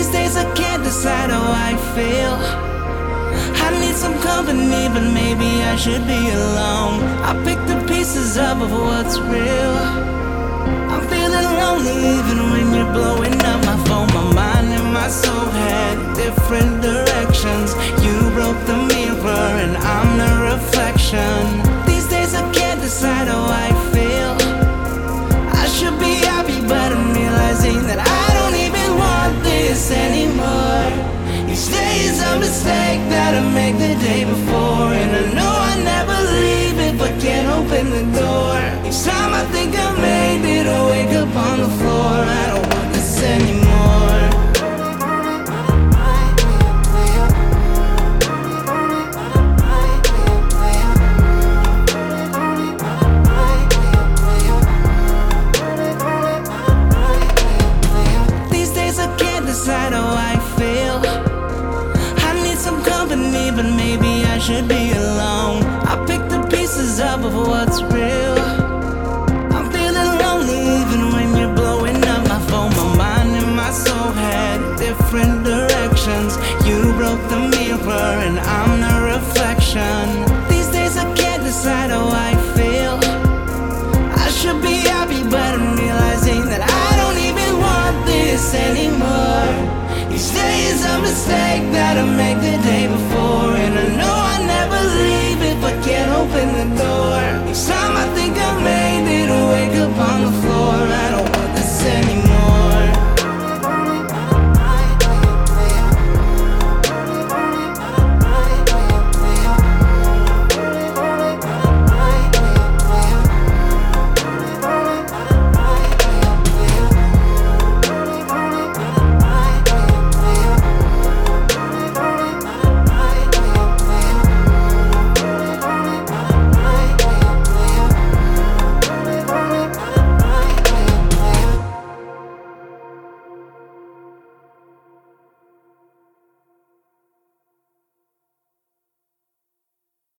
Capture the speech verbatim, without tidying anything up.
These days I can't decide how I feel. I need some company, but maybe I should be alone. I pick the pieces up of what's real. I'm feeling lonely even when you're blowing up my phone. My mind and my soul head different directions. You broke the mirror and I'm the reflection. These days I can't decide how I feel. I should be happy, but I'm realizing that I don't even want this anymore. Each day is a mistake that I make the day before, and I know I never leave it, but can't open the door. Each time I think I made it, I wake up on the floor. I don't want this anymore. These days I can't decide how I feel. I need some company, but maybe I should be alone. I pick the pieces up of what's real. I'm feeling lonely even when you're blowing up my phone. My mind and my soul head different directions. You broke the mirror and I'm the reflection. These days I can't decide how I feel. I should be happy, but I'm realizing that I don't even want this anymore. Each day is a mistake that I make the day before, and I know I never leave it, but can't open the door.